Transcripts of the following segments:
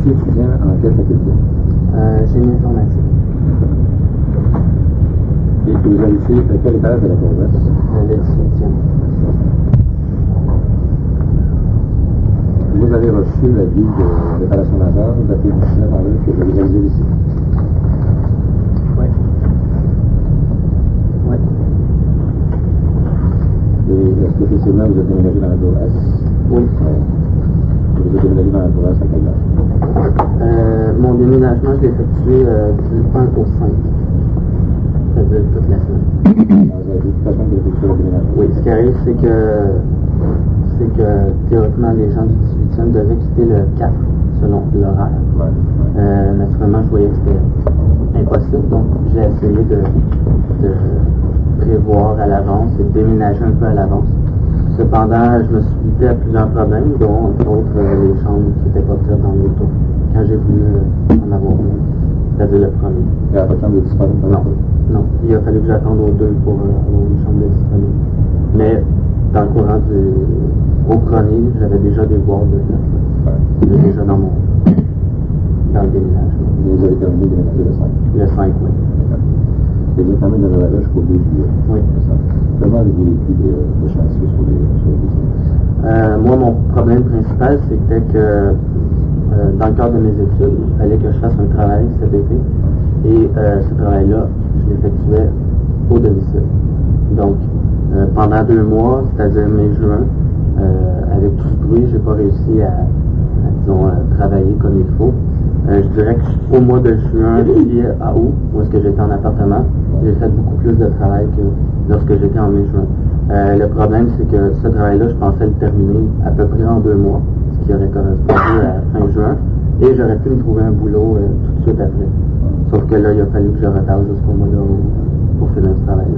tu étudiant en quelle faculté? Génie informatique. Et vous habitez à quel étage de la Cour-Ouest? Le 18e. Vous avez reçu l'avis de réparation majeure daté du 19 avril que vous réalisez ici? Oui. Oui. Et est-ce qu'effectivement vous êtes déménagé dans la Cour-Ouest? Oui. Vous êtes déménagé dans la Cour-Ouest à quelle date? Mon déménagement, je l'ai effectué du 1 au 5. C'est-à-dire toute la semaine. Alors, vous avez dit de toute façon que vous avez effectué le déménagement? Oui, ce qui arrive, c'est que théoriquement, les gens du 18e devaient quitter le 4 selon l'horaire. Ouais. Naturellement, je voyais que c'était impossible, donc j'ai essayé de prévoir à l'avance et de déménager un peu à l'avance. Cependant, je me suis buté à plusieurs problèmes, dont entre autres les chambres qui n'étaient pas prêtes dans l'auto quand j'ai voulu en avoir une, c'est-à-dire le premier. Il n'y a pas de chambre de disponible? Non, il a fallu que j'attende aux 2 pour avoir une chambre de disponible. Mais dans le courant au premier, j'avais déjà des boîtes de place. J'étais déjà dans le déménagement. Et vous avez terminé de déménager le 5? Le 5, oui. Et vous avez terminé de déménager jusqu'au 2 juillet? Oui. Comment avez-vous vécu le chantier sur les bâtiments? Moi, mon problème principal, c'était que dans le cadre de mes études, il fallait que je fasse un travail cet été. Et ce travail-là, je l'effectuais au domicile. Donc, pendant 2 mois, c'est-à-dire mai-juin, avec tout ce bruit, j'ai pas réussi à disons, travailler comme il faut. Je dirais qu'au mois de juin, juillet à août, où est-ce que j'étais en appartement, j'ai fait beaucoup plus de travail que lorsque j'étais en mai-juin. Le problème, c'est que ce travail-là, je pensais le terminer à peu près en 2 mois, ce qui aurait correspondu à fin juin, et j'aurais pu me trouver un boulot tout de suite après. Sauf que là, il a fallu que je retarde jusqu'au mois de août pour finir ce travail-là.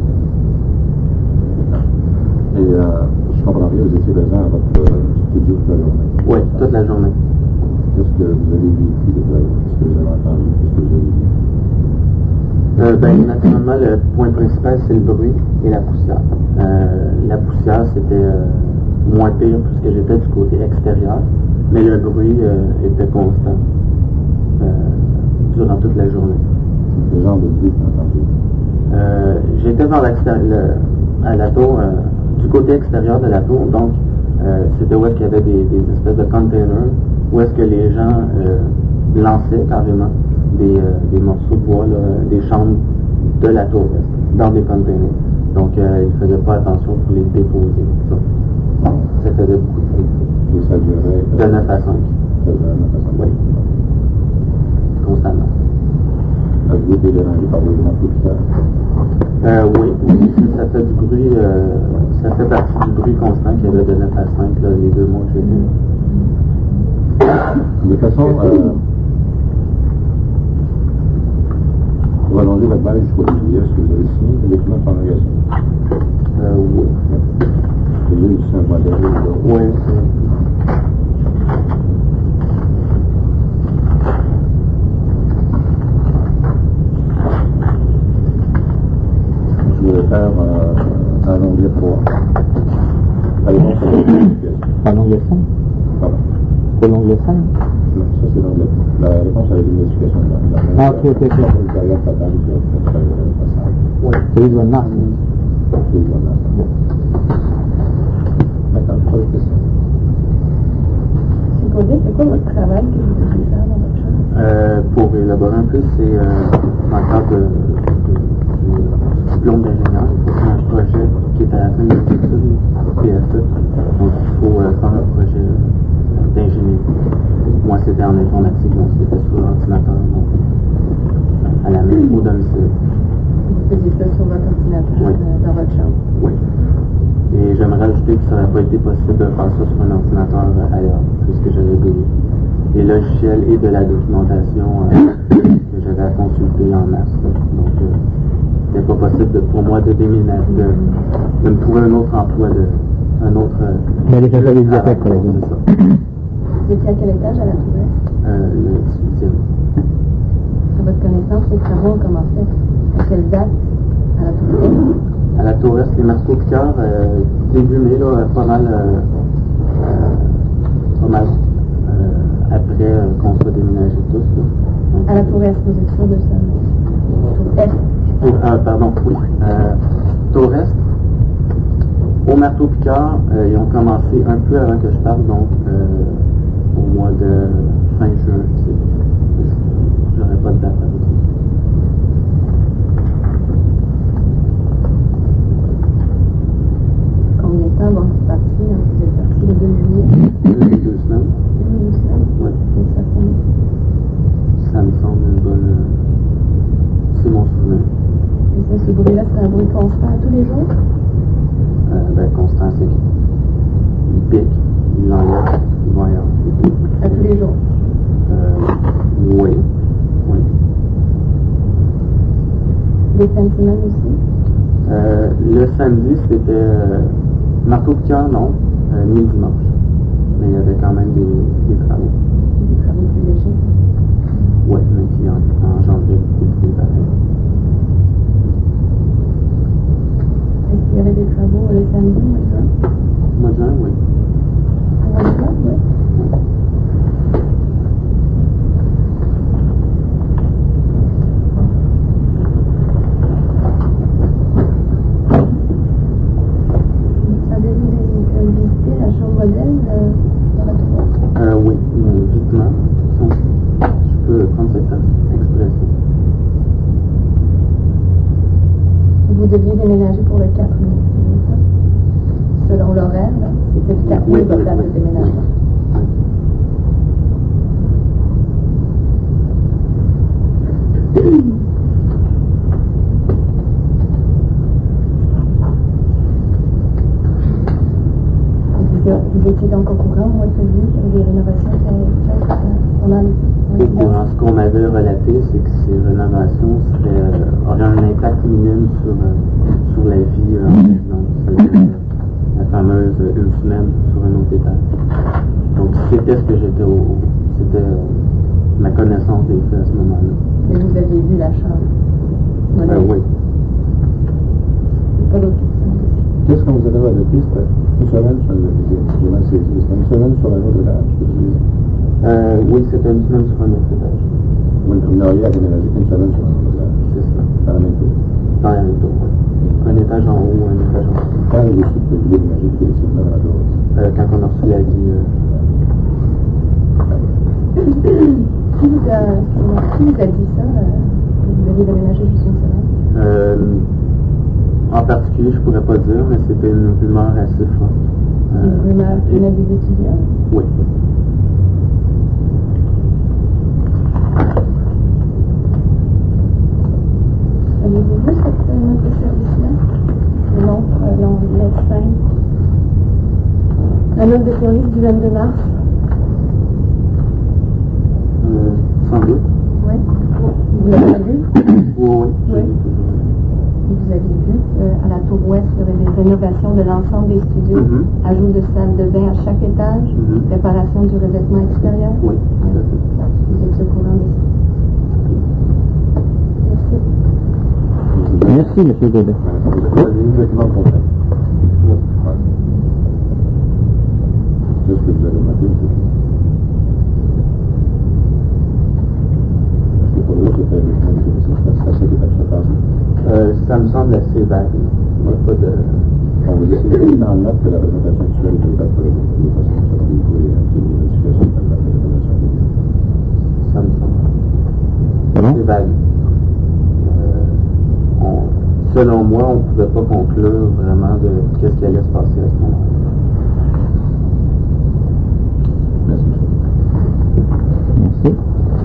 Et je comprends bien, vous étiez présent à votre studio toute la journée? Oui, toute la journée. Qu'est-ce que vous avez vécu de vrai? Qu'est-ce que vous avez entendu? Qu'est-ce que vous avez vu? Naturellement, le point principal, c'est le bruit et la poussière. La poussière, c'était moins pire puisque j'étais du côté extérieur, mais le bruit était constant durant toute la journée. Quel genre de bruit entendez-vous? J'étais vers à la tour, du côté extérieur de la tour, donc c'était où est-ce qu'il y avait des espèces de containers, où est-ce que les gens lançaient carrément des morceaux de bois, là, des chambres de la tour ouest, dans des containers. Donc ils ne faisaient pas attention pour les déposer. Ça faisait beaucoup de bruit. Et ça durait? De 9 à 5. Ça durait 9 à 5? Oui. Constamment. Avez-vous été dérangé par des éléments poussières? Oui, ça fait du bruit, ça fait partie du bruit constant qu'il y avait de 9 à 5 là, les 2 mois que j'ai eu. De façon, pour allonger votre bail jusqu'au 2 juillet, est-ce que vous avez signé des documents de prolongation? Oui. Vous avez aussi un modèle? Oui, Je voulais faire un onglet 3. La réponse à l'identification. Un onglet 5? Pardon. C'est l'onglet 5? Non, ça c'est l'onglet. La réponse à l'identification. Ah, ok. La période fatale qui a fait la passage. oui. Celui de mars. C'est le bon. Maintenant, je pose une question. C'est quoi votre travail que vous devez faire dans votre chambre? Pour élaborer un peu, c'est dans le cadre du diplôme d'ingénieur. Il faut faire un projet qui est à la fin de l'étude PFE. Donc, il faut faire un projet d'ingénierie. Moi, c'était en informatique, donc c'était sur l'ordinateur, donc à la maison, au domicile. Vous faisiez ça sur votre ordinateur Oui. Dans votre chambre? Oui. Et j'aimerais ajouter que ça n'aurait pas été possible de faire ça sur un ordinateur ailleurs, puisque j'avais des logiciels et de la documentation que j'avais à consulter en masse. Donc, c'était pas possible pour moi de déménager, de me trouver un autre emploi, Mais déjà fait la bibliothèque, par exemple. C'est ça. Vous étiez à quel étage à la Tour Ouest? Le 18e. À votre connaissance, les travaux ont commencé à quelle date à la Tour Ouest? À la Tour Ouest, les marteaux piqueurs, début mai, là, pas mal après qu'on soit déménagés tous. Là. Donc, À la tour est, vous êtes sûr de ça? Tour est. Pardon, oui. Tour Est, au Marteau Piqueur, ils ont commencé un peu avant que je parte, donc au mois de fin juin. J'aurais pas de date avec vous. Combien de temps avant que vous partiez? Vous êtes parti le 2 juillet? 2 semaines. 2 semaines? Oui. C'est certain. Ça me semble une bonne. C'est mon souvenir. Et ça, ce bruit-là, c'est un bruit constant à tous les jours? Constant, c'est qu'il pique, il l'enlève, il va ailleurs. À tous les jours? Oui. Oui. Les fins de semaine aussi? Le samedi, c'était marteau-piqueur, non, ni le dimanche. Mais il y avait quand même des travaux. Des travaux plus légers? Oui, mais qui engendraient beaucoup de bruit pareil. Est-ce qu'il y avait des travaux le samedi, au mois de juin? Au mois de juin, oui. Au mois de juin, oui. Avez-vous visité la chambre modèle dans la tour? Oui, justement. Je peux prendre cette expression. Vous deviez déménager pour le 4 mai, c'est ça? Selon l'horaire, là, c'était le 4 mai votre date de déménagement. Vous étiez donc au courant, moi, que vous, qu'il y avait des rénovations qui avaient été faites pendant Au courant, ce qu'on m'avait relaté, c'est que ces rénovations auraient un impact minime sur la vie en résidence. La fameuse une semaine sur un autre étage. Donc, c'était ce que c'était ma connaissance des faits à ce moment-là. Et vous aviez vu la chambre? Oui. Pas d'autres questions? Qu'est-ce qu'on vous avait relaté? C'était une semaine sur le j'ai mal saisi. C'était une semaine sur un autre étage, je veux dire. Oui, c'était une semaine sur un autre étage. Vous n'auriez à déménager qu'une semaine sur un autre étage. C'est ça. Dans la même tour. Dans la même tour, oui. Un étage en haut, un étage en bas. Quand avez-vous su que vous deviez déménager définitivement dans la tour? Quand on a reçu la vie. Qui vous a dit ça? Vous aviez déménagé juste une semaine? En particulier, je pourrais pas dire, mais c'était une rumeur assez forte. Une rumeur qui venait des étudiants? Oui. Avez-vous vu notre service-là? Non, médecin. La note de police du 22 mars? Sans doute. Oui. Vous l'avez vu? Oui. Vous avez vu qu'à la tour ouest, il y aurait des rénovations de l'ensemble des studios, ajout de salles de bain à chaque étage, réparation du revêtement extérieur. Oui, tout à fait. Vous êtes au courant de ça? Merci. Merci, M. Godet. Vous avez eu le document complet. Juste que vous avez remarqué, c'est que pour eux, c'était le point de vue, c'est assez que ça passe. Ça me semble assez vague. Il n'y a pas de. On vous dit, c'est dans le note que la présentation actuelle est faite pour les patients qui sont pour les notifications de la présentation. Ça me semble Pardon? assez vague. Selon moi, on ne pouvait pas conclure vraiment de qu'est-ce qui allait se passer à ce moment-là. Merci, monsieur. Merci.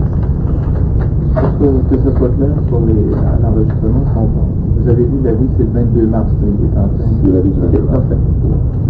Que ce soit clair sur l'enregistrement, vous avez dit la vie, c'est le 22 mars, il est en train. C'est la vie du 22 mars. Parfait.